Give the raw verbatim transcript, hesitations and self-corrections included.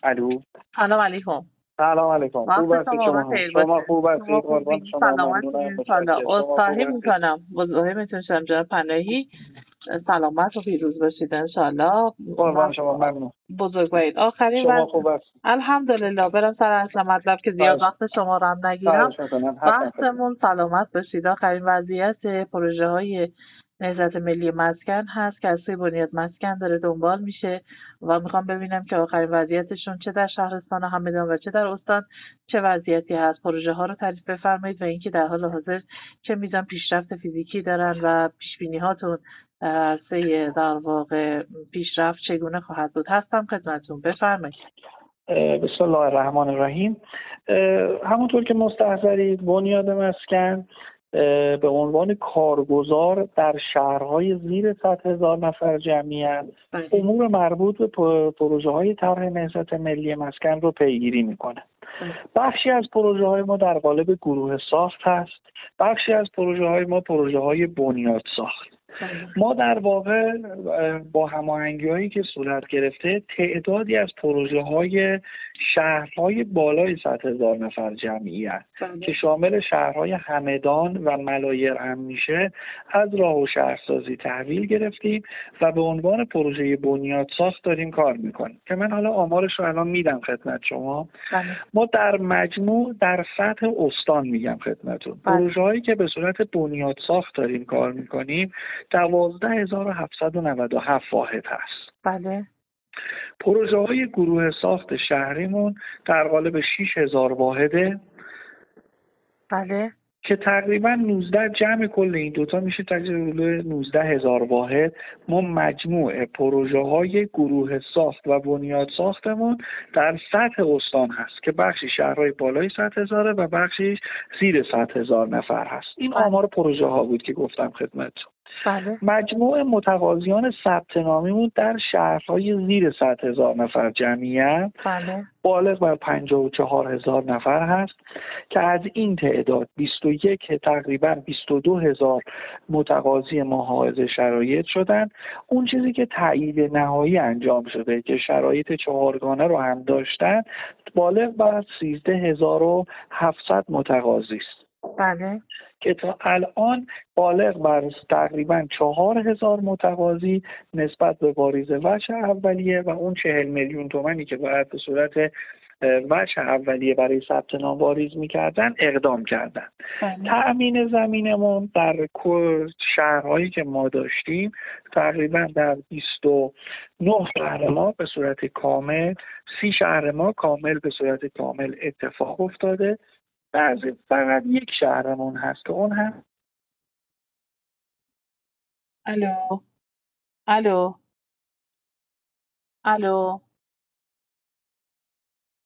الو. سلام علیکم. سلام علیکم. خوب هستید شما؟ شما خوب هستید؟ قربان شما. سلامت انشالله. عذرخواهی میکنم. عذرخواهی میتونم جناب پناهی. سلامت و پیروز باشید انشالله. قربان شما. ممنون. بزرگوارید. آخرین شما خوب هستید؟ الحمدلله. برم سر اصل مطلب که زیاد وقت شما رو هم نگیرم. بحثمون سلامت باشید. آخرین وضعیت پروژه های نهضت ملی مسکن هست که از سوی بنیاد مسکن داره دنبال میشه و میخوام ببینم که آخرین وضعیتشون چه در شهرستان همدان و چه در استان چه وضعیتی هست. پروژه ها رو تعریف بفرمایید و اینکه در حال حاضر چه میزان پیشرفت فیزیکی دارن و پیش بینی هاتون در عرصه در واقع پیشرفت چگونه خواهد بود. هستم خدمتتون. بفرمایید. بسم الله الرحمن الرحیم. همونطور که مستحضرید بنیاد مسکن به عنوان کارگزار در شهرهای زیر صد هزار نفر جمعیت امور مربوط به پروژه های طرح نهضت ملی مسکن رو پیگیری میکنه. بخشی از پروژه های ما در قالب گروه ساخت هست، بخشی از پروژه های ما پروژه های بنیاد ساخت. ما در واقع با هماهنگی هایی که صورت گرفته تعدادی از پروژه های شهرهای بالای صد هزار نفر جمعیت که شامل شهرهای همدان و ملایر هم میشه از راه و شهرسازی تحویل گرفتیم و به عنوان پروژه بنیاد ساخت داریم کار میکنیم که من حالا آمارش رو الان میدم خدمت شما. بله. ما در مجموع در سطح استان میگم خدمتتون پروژه هایی که به صورت بنیاد ساخت داریم کار میکنیم دوازده هزار و هفتصد و نود و هفت واحد هست. بله. پروژه های گروه ساخت شهریمون در قالب شش هزار واحده. بله. که تقریبا نوزده جمع کل این دوتا میشه تقریبا نوزده هزار واحد. ما مجموع پروژه های گروه ساخت و بنیاد ساختمون در سطح استان هست که بخشی شهرهای بالای صد هزاره و بخشی زیر صد هزار نفر هست. این آمار پروژه ها بود که گفتم خدمتتون. بله. مجموع متقاضیان ثبت نامیمون در شهرهای زیر صد هزار نفر جمعیت بله. بالغ بر پنجاه و چهار هزار نفر هست که از این تعداد بیست و یک تقریبا بیست و دو هزار متقاضی ما حائز شرایط شدن. اون چیزی که تایید نهایی انجام شده که شرایط چهارگانه رو هم داشتن بالغ بر سیزده هزار و هفتصد متقاضی است. بله. که تا الان بالغ بر تقریبا چهار هزار متقاضی نسبت به واریز وجه اولیه و اون چهل میلیون تومانی که باید به صورت وجه اولیه برای ثبت نام واریز میکردن اقدام کردن. تأمین زمینمون در شهرهایی که ما داشتیم تقریبا در بیست و نه شهر ما به صورت کامل، سی شهر ما کامل به صورت کامل اتفاق افتاده. بعضی فقط یک شهرمون هست که اون هم الو الو الو